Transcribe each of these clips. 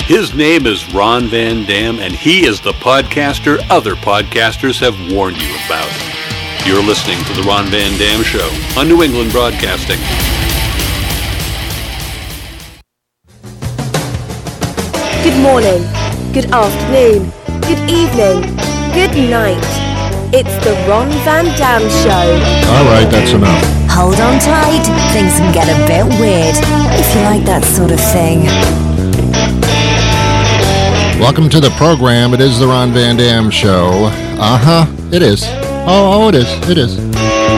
His name is Ron Van Dam, and he is the podcaster other podcasters have warned you about. You're listening to The Ron Van Dam Show on New England Broadcasting. Good morning, good afternoon, good evening, good night. It's The Ron Van Dam Show. All right, that's enough. Hold on tight, things can get a bit weird, if you like that sort of thing. Welcome to the program. It is the Ron Van Dam Show. It is. Oh, it is. It is.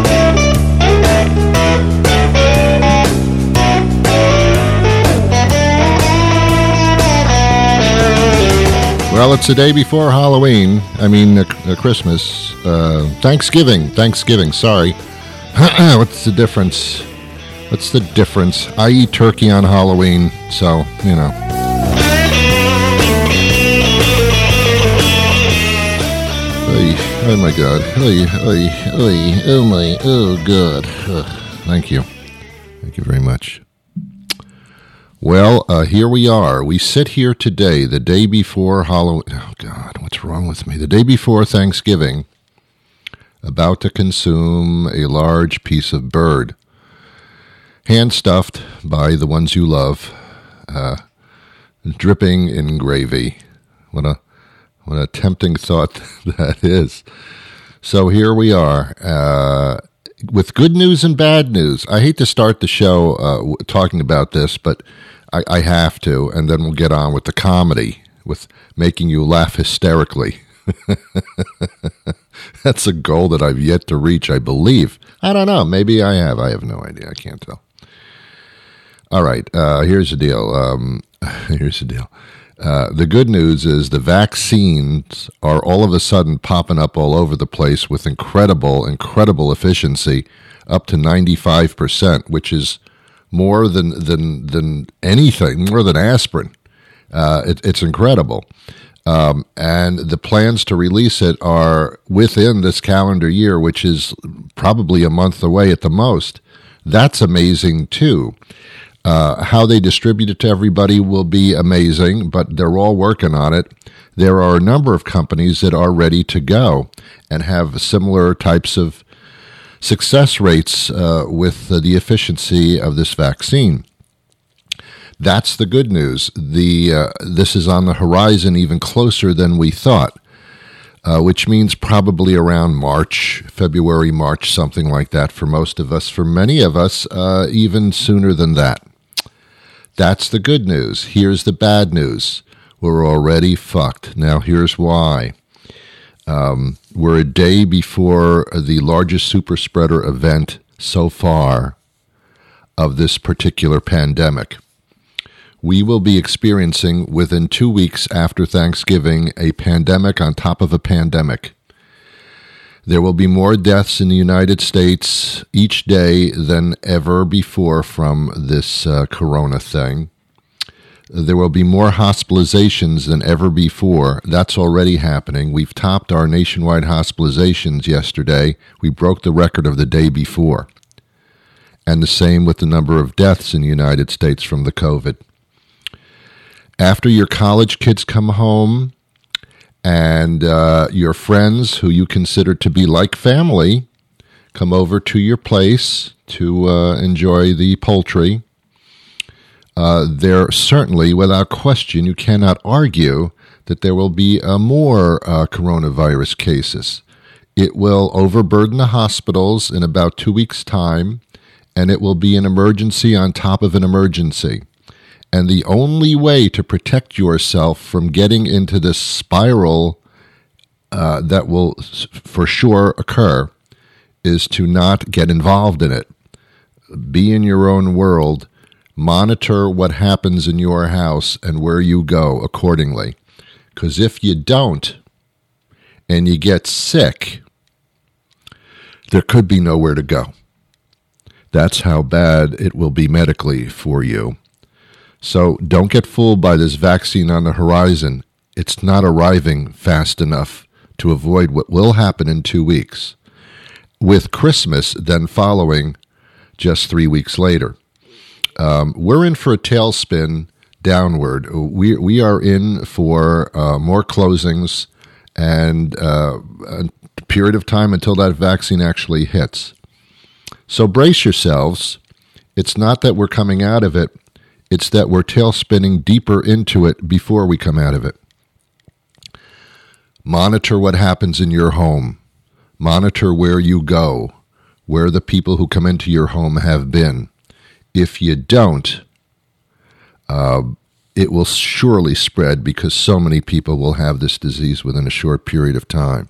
Well, it's the day before Halloween. I mean, Christmas. Thanksgiving, sorry. What's the difference? I eat turkey on Halloween, so, you know. Oh my God. Oh God. Thank you. Thank you very much. Well, here we are. We sit here today, the day before Halloween. Oh God, what's wrong with me? The day before Thanksgiving, about to consume a large piece of bird, hand-stuffed by the ones you love, dripping in gravy. What a tempting thought that is. So here we are, with good news and bad news. I hate to start the show talking about this, but I have to, and then we'll get on with the comedy, with making you laugh hysterically. That's a goal that I've yet to reach, I believe. I don't know. Maybe I have. I have no idea. I can't tell. All right. Here's the deal. The good news is the vaccines are all of a sudden popping up all over the place with incredible efficiency, up to 95%, which is more than anything, more than aspirin. It's incredible. And the plans to release it are within this calendar year, which is probably a month away at the most. That's amazing, too. How they distribute it to everybody will be amazing, but they're all working on it. There are a number of companies that are ready to go and have similar types of success rates with the efficiency of this vaccine. That's the good news. This is on the horizon even closer than we thought, which means probably around February, March, something like that for most of us. For many of us, even sooner than that. That's the good news. Here's the bad news. We're already fucked. Now, here's why. We're a day before the largest super spreader event so far of this particular pandemic. We will be experiencing, within 2 weeks after Thanksgiving, a pandemic on top of a pandemic. There will be more deaths in the United States each day than ever before from this corona thing. There will be more hospitalizations than ever before. That's already happening. We've topped our nationwide hospitalizations yesterday. We broke the record of the day before. And the same with the number of deaths in the United States from the COVID. After your college kids come home and your friends who you consider to be like family come over to your place to enjoy the poultry, there certainly, without question, you cannot argue that there will be more coronavirus cases. It will overburden the hospitals in about 2 weeks' time, and it will be an emergency on top of an emergency. And the only way to protect yourself from getting into this spiral that will for sure occur is to not get involved in it. Be in your own world. Monitor what happens in your house and where you go accordingly. Because if you don't and you get sick, there could be nowhere to go. That's how bad it will be medically for you. So don't get fooled by this vaccine on the horizon. It's not arriving fast enough to avoid what will happen in 2 weeks, with Christmas then following just 3 weeks later. We're in for a tailspin downward. We are in for more closings and a period of time until that vaccine actually hits. So brace yourselves. It's not that we're coming out of it. It's that we're tail spinning deeper into it before we come out of it. Monitor what happens in your home. Monitor where you go, where the people who come into your home have been. If you don't, it will surely spread because so many people will have this disease within a short period of time.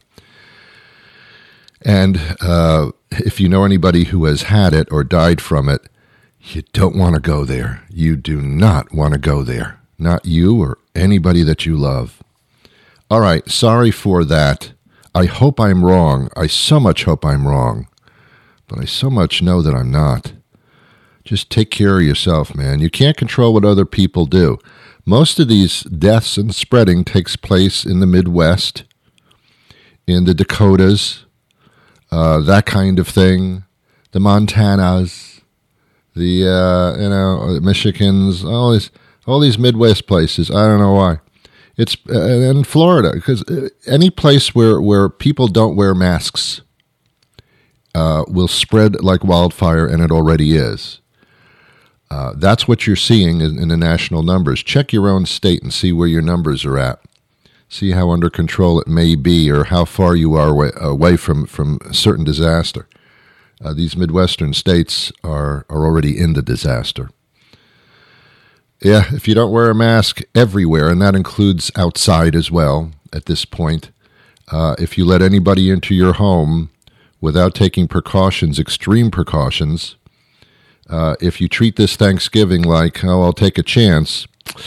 And if you know anybody who has had it or died from it, you don't want to go there. You do not want to go there. Not you or anybody that you love. All right, sorry for that. I hope I'm wrong. I so much hope I'm wrong. But I so much know that I'm not. Just take care of yourself, man. You can't control what other people do. Most of these deaths and spreading takes place in the Midwest, in the Dakotas, that kind of thing, the Montanas, the Michigans, all these Midwest places. I don't know why. It's in Florida, because any place where people don't wear masks will spread like wildfire, and it already is. That's what you're seeing in the national numbers. Check your own state and see where your numbers are at. See how under control it may be, or how far you are away from a certain disaster. These Midwestern states are already in the disaster. Yeah, if you don't wear a mask everywhere, and that includes outside as well at this point, if you let anybody into your home without taking precautions, extreme precautions, if you treat this Thanksgiving like, oh, I'll take a chance,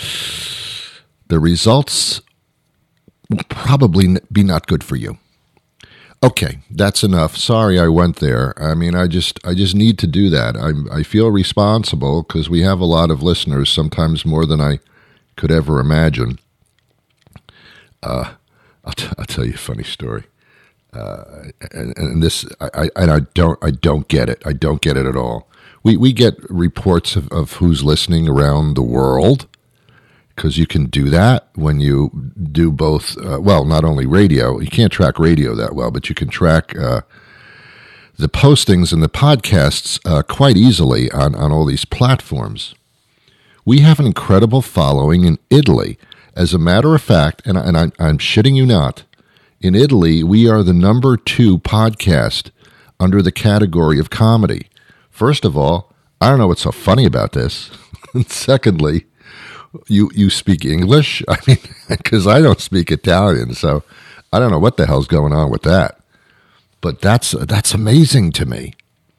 the results will probably be not good for you. Okay, that's enough. Sorry I went there. I mean, I just need to do that. I feel responsible because we have a lot of listeners, sometimes more than I could ever imagine. I'll tell you a funny story. And this, I don't get it. I don't get it at all. We get reports of who's listening around the world, because you can do that when you do both, not only radio. You can't track radio that well, but you can track the postings and the podcasts quite easily on all these platforms. We have an incredible following in Italy. As a matter of fact, and I'm shitting you not, in Italy, we are the number 2 podcast under the category of comedy. First of all, I don't know what's so funny about this. And secondly, you speak English? I mean, because I don't speak Italian, so I don't know what the hell's going on with that. But that's amazing to me.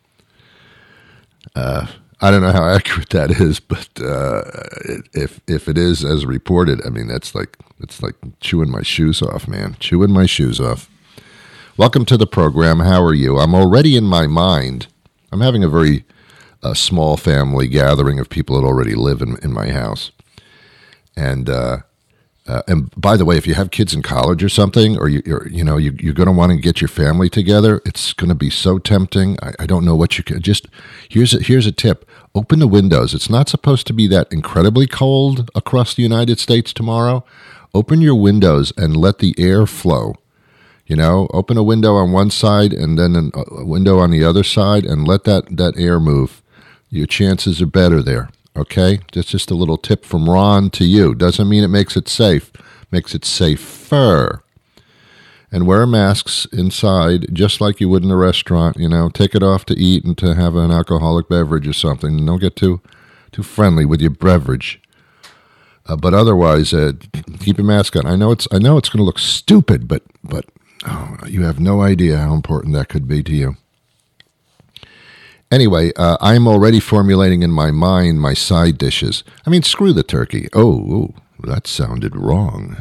I don't know how accurate that is, but if it is as reported, I mean, it's like chewing my shoes off, man. Chewing my shoes off. Welcome to the program. How are you? I'm already in my mind. I'm having a very small family gathering of people that already live in my house. And by the way, if you have kids in college or something, or you're going to want to get your family together, it's going to be so tempting. I don't know what you can. Just here's a tip: open the windows. It's not supposed to be that incredibly cold across the United States tomorrow. Open your windows and let the air flow. Open a window on one side and then a window on the other side, and let that air move. Your chances are better there. Okay, that's just a little tip from Ron to you. Doesn't mean it makes it safe. Makes it safer. And wear masks inside, just like you would in a restaurant. Take it off to eat and to have an alcoholic beverage or something. Don't get too friendly with your beverage. But otherwise, keep your mask on. I know it's going to look stupid, but you have no idea how important that could be to you. Anyway, I'm already formulating in my mind my side dishes. I mean, screw the turkey. Oh, that sounded wrong.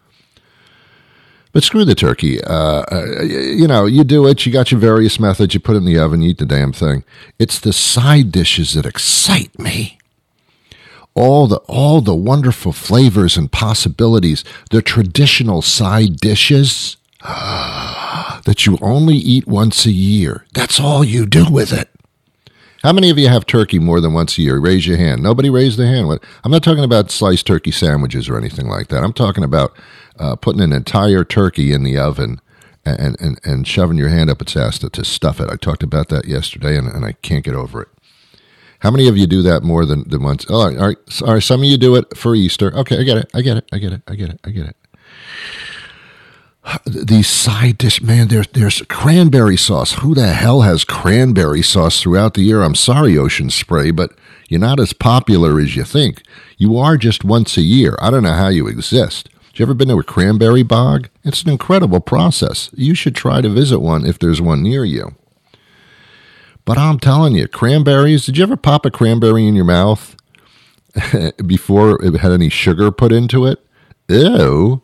But screw the turkey. You do it. You got your various methods. You put it in the oven. You eat the damn thing. It's the side dishes that excite me. All the wonderful flavors and possibilities. The traditional side dishes that you only eat once a year. That's all you do with it. How many of you have turkey more than once a year? Raise your hand. Nobody raised their hand. I'm not talking about sliced turkey sandwiches or anything like that. I'm talking about putting an entire turkey in the oven and shoving your hand up its ass to stuff it. I talked about that yesterday, and I can't get over it. How many of you do that more than once? Oh, all right. Some of you do it for Easter. Okay, I get it. These side dish, man, there's cranberry sauce. Who the hell has cranberry sauce throughout the year? I'm sorry, Ocean Spray, but you're not as popular as you think. You are just once a year. I don't know how you exist. Have you ever been to a cranberry bog? It's an incredible process. You should try to visit one if there's one near you. But I'm telling you, cranberries, did you ever pop a cranberry in your mouth before it had any sugar put into it? Ew.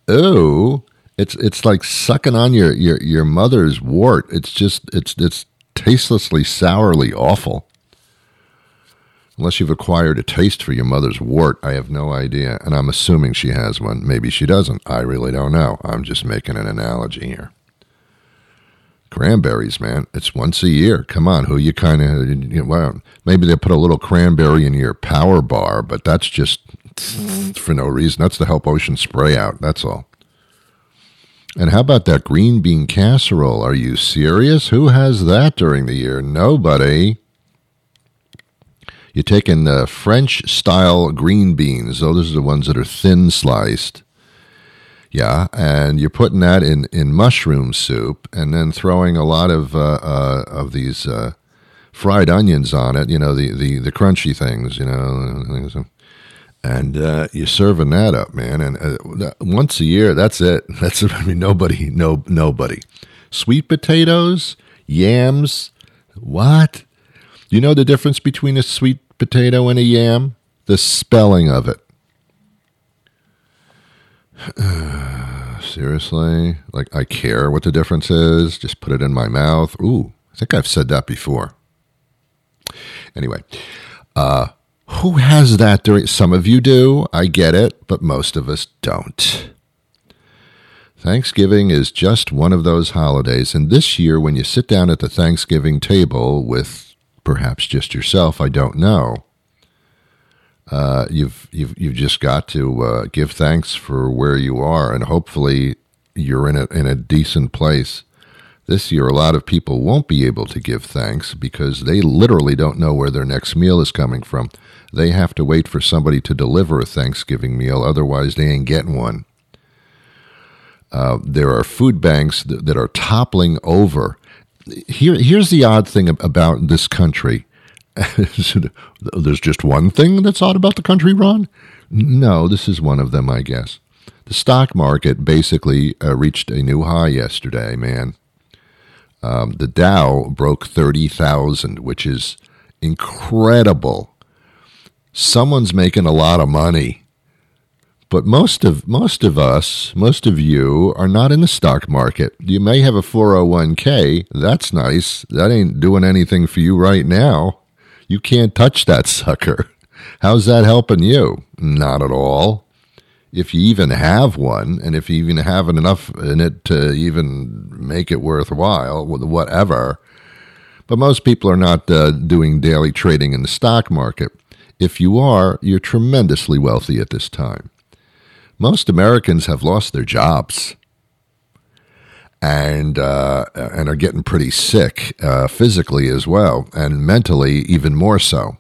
It's like sucking on your mother's wart. It's tastelessly, sourly awful. Unless you've acquired a taste for your mother's wart, I have no idea. And I'm assuming she has one. Maybe she doesn't. I really don't know. I'm just making an analogy here. Cranberries, man. It's once a year. Come on, who you kind of, well, maybe they put a little cranberry in your power bar, but that's just for no reason. That's to help Ocean Spray out. That's all. And how about that green bean casserole? Are you serious? Who has that during the year? Nobody. You're taking French-style green beans. Those are the ones that are thin sliced. Yeah, and you're putting that in mushroom soup and then throwing a lot of these fried onions on it, the crunchy things, and you're serving that up, man. And once a year, that's it. Nobody. Sweet potatoes, yams, what? You know the difference between a sweet potato and a yam? The spelling of it. Seriously? Like, I care what the difference is? Just put it in my mouth? Ooh, I think I've said that before. Anyway, who has that during... Some of you do, I get it, but most of us don't. Thanksgiving is just one of those holidays, and this year when you sit down at the Thanksgiving table with perhaps just yourself, I don't know, you've just got to give thanks for where you are, and hopefully you're in a decent place. This year, a lot of people won't be able to give thanks because they literally don't know where their next meal is coming from. They have to wait for somebody to deliver a Thanksgiving meal, otherwise they ain't getting one. There are food banks that are toppling over. Here's the odd thing about this country. There's just one thing that's odd about the country, Ron? No, this is one of them, I guess. The stock market basically reached a new high yesterday, man. The Dow broke 30,000, which is incredible. Someone's making a lot of money. But most of us, most of you, are not in the stock market. You may have a 401k. That's nice. That ain't doing anything for you right now. You can't touch that sucker. How's that helping you? Not at all. If you even have one, and if you even have enough in it to even make it worthwhile, whatever. But most people are not doing daily trading in the stock market. If you are, you're tremendously wealthy at this time. Most Americans have lost their jobs and are getting pretty sick physically as well, and mentally even more so.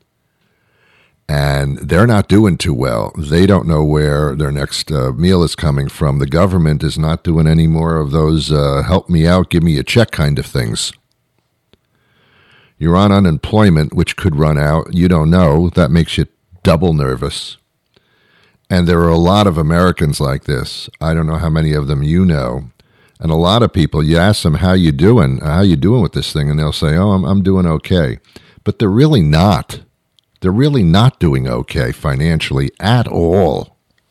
And they're not doing too well. They don't know where their next meal is coming from. The government is not doing any more of those help me out, give me a check kind of things. You're on unemployment, which could run out. You don't know. That makes you double nervous. And there are a lot of Americans like this. I don't know how many of them you know. And a lot of people, you ask them, how you doing? How you doing with this thing? And they'll say, oh, I'm doing okay. But they're really not. They're really not doing okay financially at all.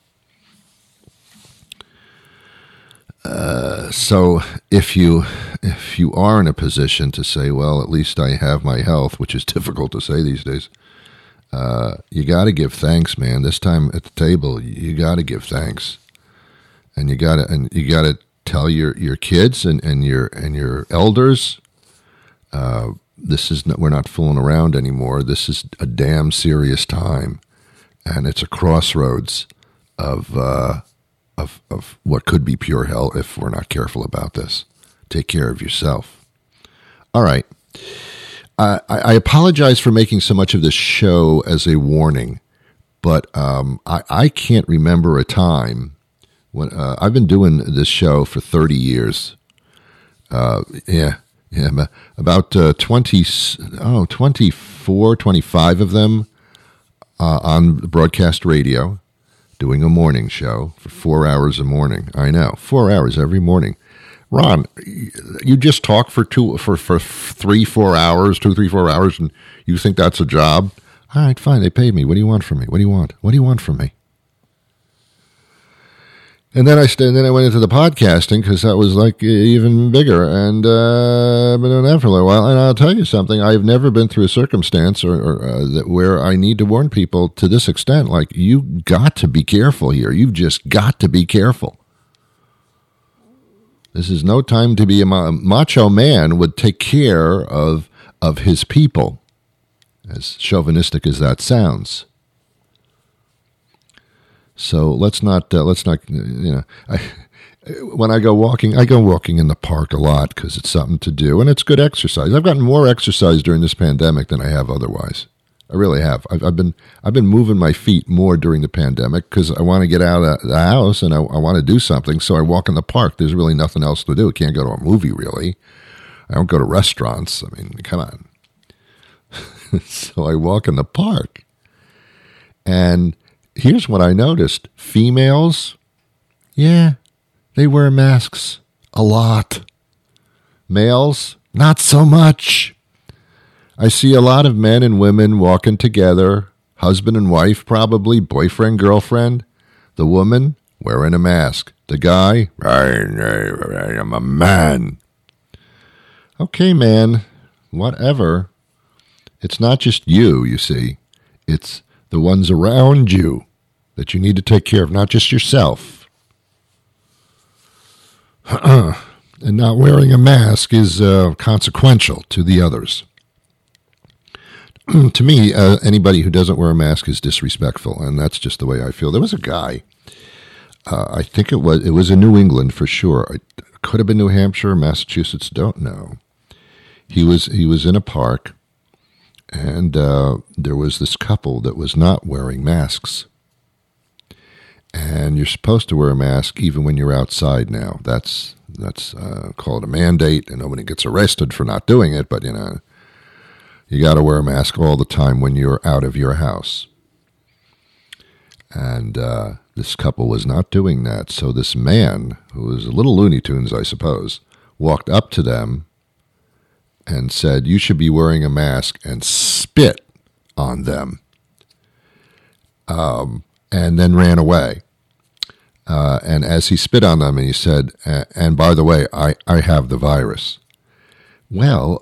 So if you are in a position to say, well, at least I have my health, which is difficult to say these days, you got to give thanks, man. This time at the table, you got to give thanks, and you got to tell your kids and your elders we're not fooling around anymore. This is a damn serious time, and it's a crossroads of what could be pure hell if we're not careful about this. Take care of yourself. All right. I apologize for making so much of this show as a warning, but I can't remember a time when I've been doing this show for 30 years. About 24, 25 of them on broadcast radio, doing a morning show for 4 hours a morning. I know, 4 hours every morning. Ron, you just talk for 3, 4 hours, 2, 3, 4 hours, and you think that's a job? All right, fine. They paid me. What do you want from me? What do you want? What do you want from me? And then I went into the podcasting because that was like even bigger, and I've been doing that for a little while. And I'll tell you something: I've never been through a circumstance where I need to warn people to this extent. Like, you got to be careful here. You've just got to be careful. This is no time to be a macho man. Would take care of his people, as chauvinistic as that sounds. So let's not, when I go walking in the park a lot because it's something to do and it's good exercise. I've gotten more exercise during this pandemic than I have otherwise. I really have. I've been moving my feet more during the pandemic because I want to get out of the house and I want to do something. So I walk in the park. There's really nothing else to do. I can't go to a movie really. I don't go to restaurants. I mean, come on. So I walk in the park, and here's what I noticed. Females, yeah, they wear masks a lot. Males, not so much. I see a lot of men and women walking together, husband and wife probably, boyfriend, girlfriend. The woman wearing a mask. The guy, I'm a man. Okay, man, whatever. It's not just you see. It's the ones around you that you need to take care of, not just yourself. And not wearing a mask is consequential to the others. To me, anybody who doesn't wear a mask is disrespectful, and that's just the way I feel. There was a guy, I think it was in New England for sure. It could have been New Hampshire, Massachusetts, don't know. He was in a park, and there was this couple that was not wearing masks. And you're supposed to wear a mask even when you're outside now. That's called a mandate, and nobody gets arrested for not doing it, but, you got to wear a mask all the time when you're out of your house. And this couple was not doing that. So this man, who was a little Looney Tunes, I suppose, walked up to them and said, "You should be wearing a mask," and spit on them. And then ran away. And as he spit on them, and he said, "And by the way, I have the virus." Well,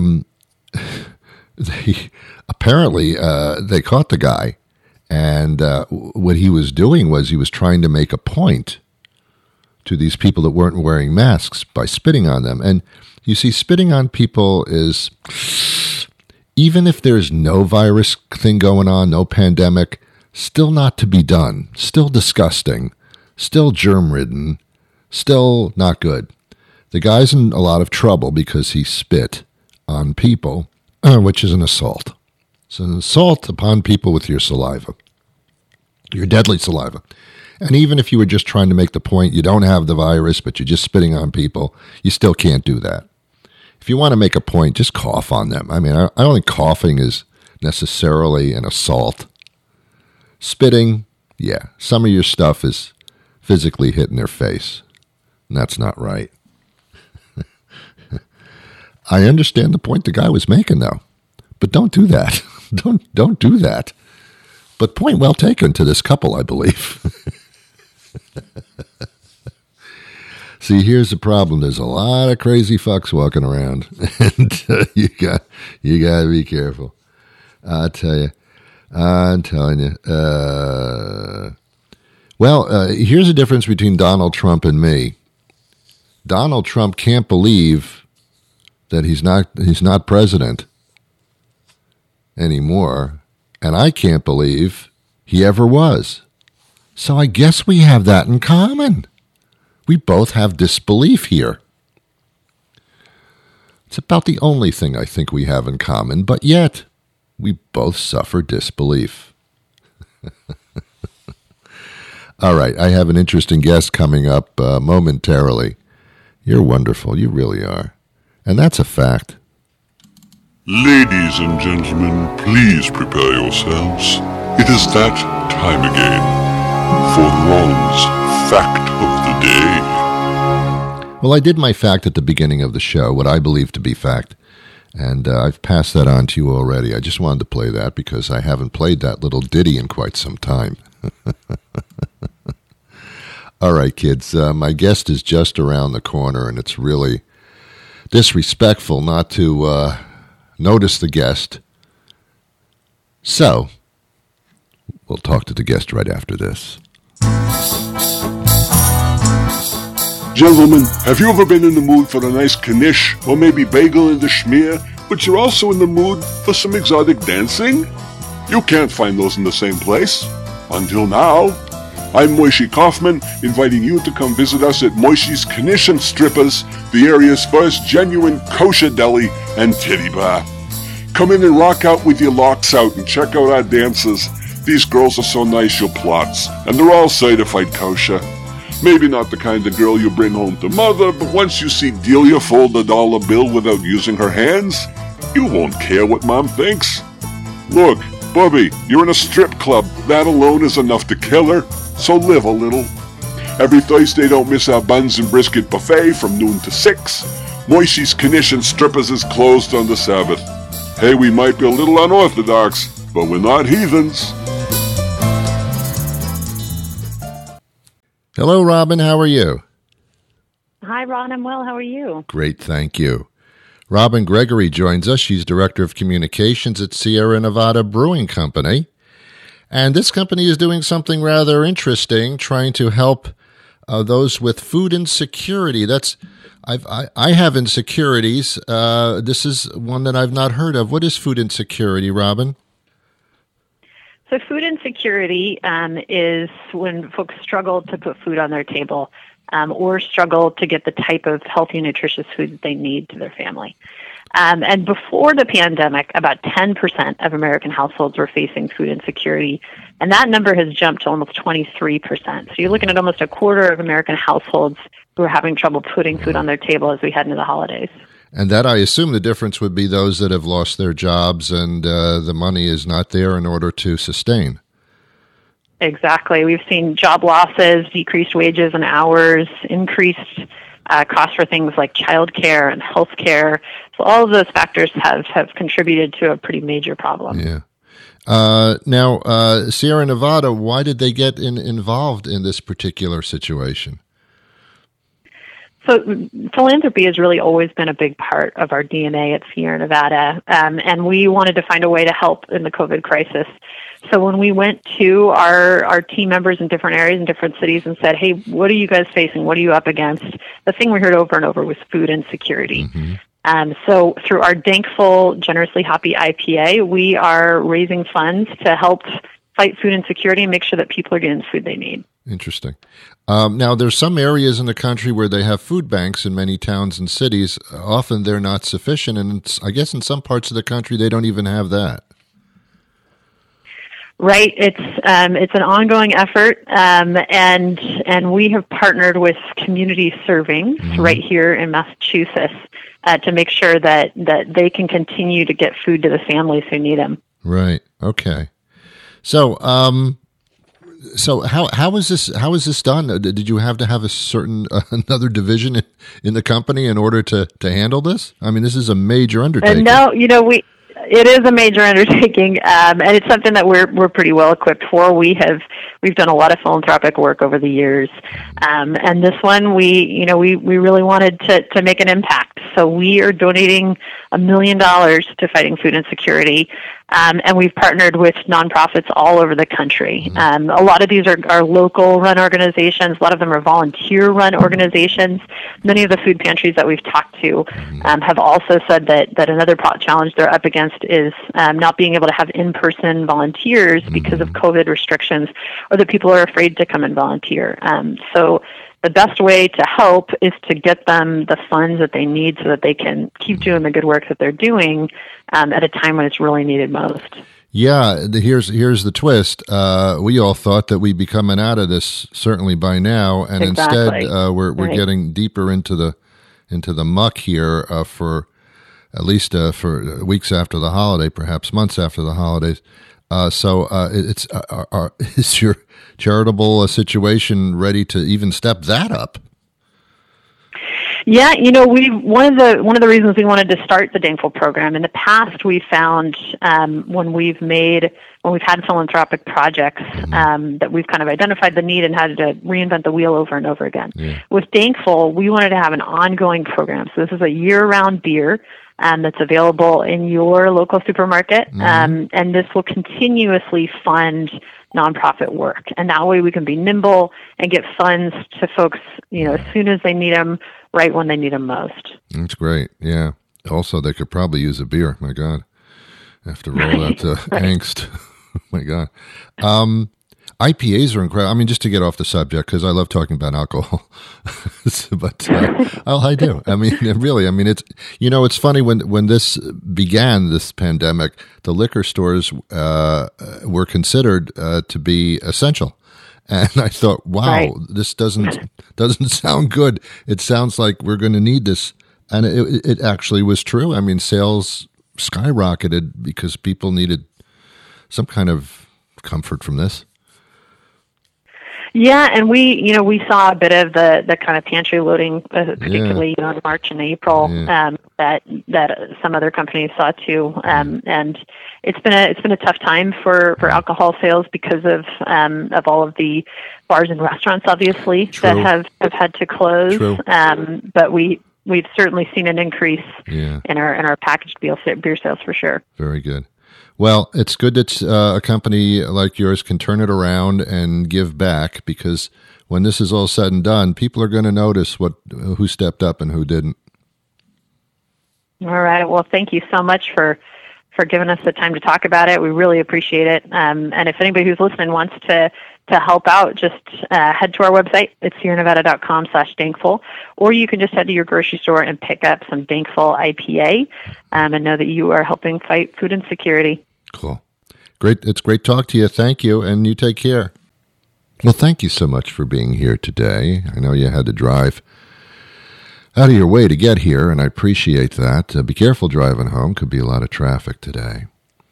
they caught the guy, and what he was doing was he was trying to make a point to these people that weren't wearing masks by spitting on them. And you see, spitting on people is, even if there's no virus thing going on, no pandemic, still not to be done, still disgusting, still germ-ridden, still not good. The guy's in a lot of trouble because he spit on people, which is an assault. It's an assault upon people with your saliva, your deadly saliva. And even if you were just trying to make the point you don't have the virus, but you're just spitting on people, you still can't do that. If you want to make a point, just cough on them. I mean, I don't think coughing is necessarily an assault. Spitting, yeah, some of your stuff is physically hitting their face, and that's not right. I understand the point the guy was making, though, but don't do that. Don't do that. But point well taken to this couple, I believe. See, here's the problem. There's a lot of crazy fucks walking around, and you got to be careful. I'm telling you. Here's the difference between Donald Trump and me. Donald Trump can't believe that he's not president anymore, and I can't believe he ever was. So I guess we have that in common. We both have disbelief here. It's about the only thing I think we have in common, but yet we both suffer disbelief. All right, I have an interesting guest coming up momentarily. You're wonderful, you really are. And that's a fact. Ladies and gentlemen, please prepare yourselves. It is that time again for Ron's Fact of the Day. Well, I did my fact at the beginning of the show, what I believe to be fact. And I've passed that on to you already. I just wanted to play that because I haven't played that little ditty in quite some time. All right, kids, my guest is just around the corner, and it's really disrespectful not to notice the guest. So, we'll talk to the guest right after this. Gentlemen, have you ever been in the mood for a nice knish or maybe bagel in the schmear, but you're also in the mood for some exotic dancing? You can't find those in the same place. Until now. I'm Moishe Kaufman, inviting you to come visit us at Moishe's Knish and Strippers, the area's first genuine kosher deli and titty bar. Come in and rock out with your locks out and check out our dancers. These girls are so nice you'll plots, and they're all certified kosher. Maybe not the kind of girl you bring home to mother, but once you see Delia fold a dollar bill without using her hands, you won't care what mom thinks. Look, Bubby, you're in a strip club. That alone is enough to kill her, so live a little. Every Thursday, don't miss our buns and brisket buffet from noon to 6. Moishe's Knish and Strippers is closed on the Sabbath. Hey, we might be a little unorthodox, but we're not heathens. Hello, Robin. How are you? Hi, Ron. I'm well. How are you? Great, thank you. Robin Gregory joins us. She's Director of Communications at Sierra Nevada Brewing Company. And this company is doing something rather interesting, trying to help those with food insecurity. I have insecurities. This is one that I've not heard of. What is food insecurity, Robin? So food insecurity is when folks struggle to put food on their table or struggle to get the type of healthy, nutritious food that they need to their family. And before the pandemic, about 10% of American households were facing food insecurity, and that number has jumped to almost 23%. So you're looking at almost a quarter of American households who are having trouble putting food on their table as we head into the holidays. And that, I assume, the difference would be those that have lost their jobs and the money is not there in order to sustain. Exactly. We've seen job losses, decreased wages and hours, increased costs for things like childcare and health care. So all of those factors have contributed to a pretty major problem. Yeah. Now, Sierra Nevada, why did they get involved in this particular situation? So philanthropy has really always been a big part of our DNA at Sierra Nevada, and we wanted to find a way to help in the COVID crisis. So when we went to our team members in different areas in different cities and said, hey, what are you guys facing? What are you up against? The thing we heard over and over was food insecurity. Mm-hmm. So through our Dankful Generously Hoppy IPA, we are raising funds to help fight food insecurity and make sure that people are getting the food they need. Interesting. Now, there's some areas in the country where they have food banks in many towns and cities. Often they're not sufficient, and I guess in some parts of the country they don't even have that. Right. It's an ongoing effort, and we have partnered with Community Servings right here in Massachusetts to make sure that they can continue to get food to the families who need them. Right. Okay. So, how is this done? Did you have to have a certain another division in the company in order to handle this? I mean, this is a major undertaking. No, it is a major undertaking, and it's something that we're pretty well equipped for. We've done a lot of philanthropic work over the years, and this one we really wanted to make an impact. So we are donating $1 million to fighting food insecurity. And we've partnered with nonprofits all over the country. A lot of these are local run organizations. A lot of them are volunteer run organizations. Many of the food pantries that we've talked to have also said that another challenge they're up against is not being able to have in-person volunteers because of COVID restrictions, or that people are afraid to come and volunteer. So the best way to help is to get them the funds that they need so that they can keep doing the good work that they're doing at a time when it's really needed most. Yeah, here's the twist. We all thought that we'd be coming out of this certainly by now, and Exactly. instead we're Right. getting deeper into the muck here for at least for weeks after the holiday, perhaps months after the holidays. Is your charitable situation ready to even step that up? Yeah, one of the reasons we wanted to start the Dankful program in the past, we found when we've had philanthropic projects that we've kind of identified the need and had to reinvent the wheel over and over again. Yeah. With Dankful, we wanted to have an ongoing program. So this is a year-round beer that's available in your local supermarket, and this will continuously fund nonprofit work. And that way we can be nimble and get funds to folks, as soon as they need them, right when they need them most. That's great. Yeah. Also, they could probably use a beer. My God. I have to roll out angst. My God. IPAs are incredible. I mean, just to get off the subject, because I love talking about alcohol, but I do. I mean, really. I mean, it's funny when this began, this pandemic, the liquor stores were considered to be essential, and I thought, wow, right. This doesn't sound good. It sounds like we're going to need this, and it actually was true. I mean, sales skyrocketed because people needed some kind of comfort from this. Yeah, and we saw a bit of the kind of pantry loading, particularly in March and April, that some other companies saw too. And it's been a tough time for alcohol sales because of all of the bars and restaurants, obviously, that have had to close. But we've certainly seen an increase in our packaged beer sales for sure. Very good. Well, it's good that a company like yours can turn it around and give back, because when this is all said and done, people are going to notice who stepped up and who didn't. All right. Well, thank you so much for giving us the time to talk about it. We really appreciate it. And if anybody who's listening wants to help out, just head to our website. It's SierraNevada.com/Dankful, or you can just head to your grocery store and pick up some Dankful IPA and know that you are helping fight food insecurity. Cool. Great. It's great talk to you. Thank you. And you take care. Well, thank you so much for being here today. I know you had to drive out of your way to get here, and I appreciate that. Be careful driving home. Could be a lot of traffic today.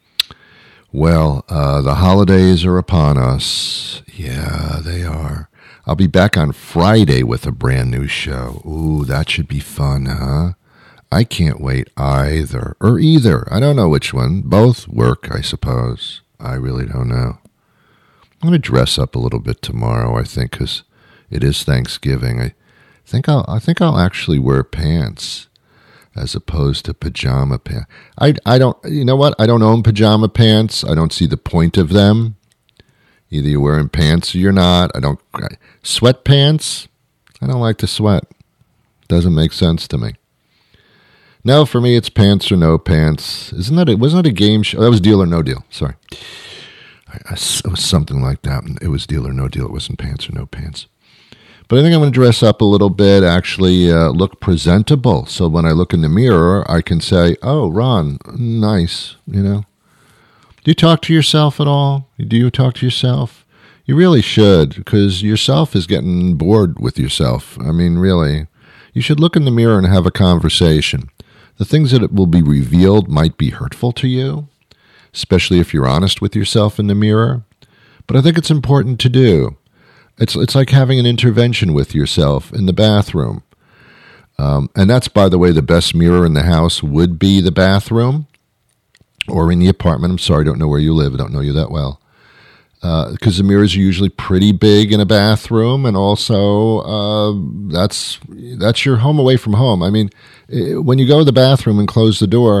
Well, the holidays are upon us. Yeah, they are. I'll be back on Friday with a brand new show. Ooh, that should be fun, huh? I can't wait either. I don't know which one. Both work, I suppose. I really don't know. I'm going to dress up a little bit tomorrow, I think, because it is Thanksgiving. I think I'll actually wear pants as opposed to pajama pants. I don't, you know what? I don't own pajama pants. I don't see the point of them. Either you're wearing pants or you're not. Sweatpants? I don't like to sweat. Doesn't make sense to me. No, for me, it's pants or no pants. Wasn't it a game show? That was Deal or No Deal. Sorry. It was something like that. It was Deal or No Deal. It wasn't pants or no pants. But I think I'm going to dress up a little bit, actually look presentable. So when I look in the mirror, I can say, oh, Ron, nice, Do you talk to yourself at all? Do you talk to yourself? You really should, because yourself is getting bored with yourself. I mean, really. You should look in the mirror and have a conversation. The things that will be revealed might be hurtful to you, especially if you're honest with yourself in the mirror. But I think it's important to do. It's like having an intervention with yourself in the bathroom. And that's, by the way, the best mirror in the house would be the bathroom or in the apartment. I'm sorry, I don't know where you live. I don't know you that well. Because the mirrors are usually pretty big in a bathroom, and also that's your home away from home. I mean, when you go to the bathroom and close the door,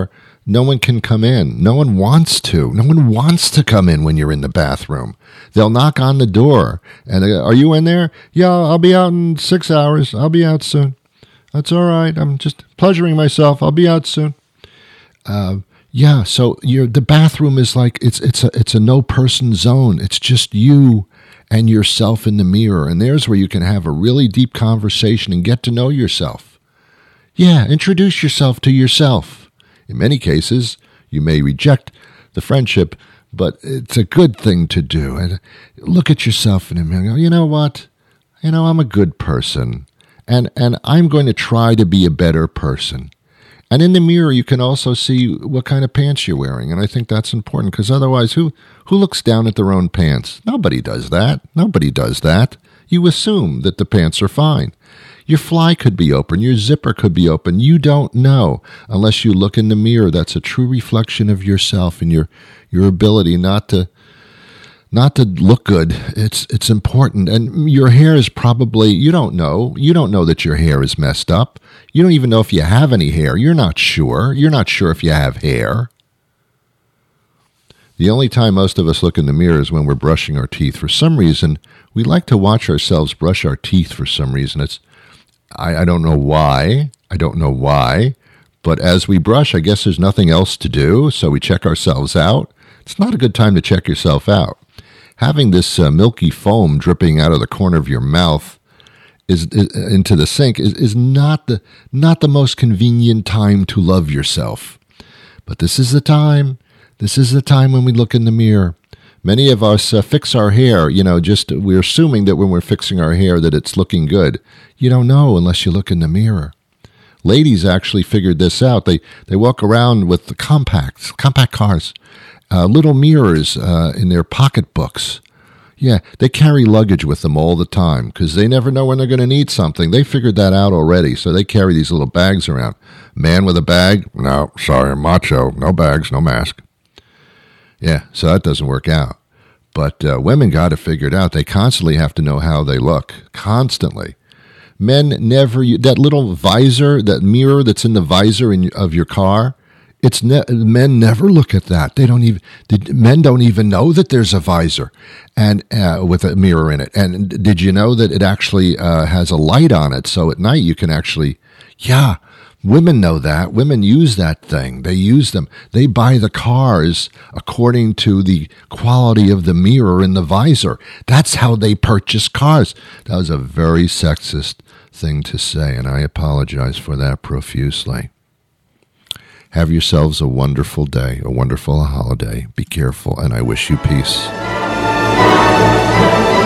no one can come in. No one wants to. No one wants to come in when you're in the bathroom. They'll knock on the door. And are you in there? Yeah, I'll be out in 6 hours. I'll be out soon. That's all right. I'm just pleasuring myself. I'll be out soon. Yeah, so the bathroom is like it's a no-person zone. It's just you and yourself in the mirror. And there's where you can have a really deep conversation and get to know yourself. Yeah, introduce yourself to yourself. In many cases, you may reject the friendship, but it's a good thing to do. And look at yourself in the mirror and go, you know what? I'm a good person, and I'm going to try to be a better person. And in the mirror, you can also see what kind of pants you're wearing, and I think that's important, because otherwise, who looks down at their own pants? Nobody does that. Nobody does that. You assume that the pants are fine. Your fly could be open. Your zipper could be open. You don't know unless you look in the mirror. That's a true reflection of yourself and your ability not to look good. It's important. And your hair is probably, you don't know that your hair is messed up. You don't even know if you have any hair. You're not sure. You're not sure if you have hair. The only time most of us look in the mirror is when we're brushing our teeth. For some reason, we like to watch ourselves brush our teeth for some reason. I don't know why. But as we brush, I guess there's nothing else to do, so we check ourselves out. It's not a good time to check yourself out. Having this milky foam dripping out of the corner of your mouth is into the sink is not the most convenient time to love yourself. But this is the time. This is the time when we look in the mirror. Many of us fix our hair, we're assuming that when we're fixing our hair that it's looking good. You don't know unless you look in the mirror. Ladies actually figured this out. They walk around with the compact cars, little mirrors in their pocketbooks. Yeah, they carry luggage with them all the time because they never know when they're going to need something. They figured that out already, so they carry these little bags around. Man with a bag? No, sorry, I'm macho. No bags, no mask. Yeah, so that doesn't work out. But women got it figured out. They constantly have to know how they look. Constantly. Men never, that little visor, that mirror that's in the visor of your car, men never look at that. Men don't even know that there's a visor and with a mirror in it. And did you know that it actually has a light on it? So at night you can actually, women know that. Women use that thing. They use them. They buy the cars according to the quality of the mirror in the visor. That's how they purchase cars. That was a very sexist thing to say, and I apologize for that profusely. Have yourselves a wonderful day, a wonderful holiday. Be careful, and I wish you peace.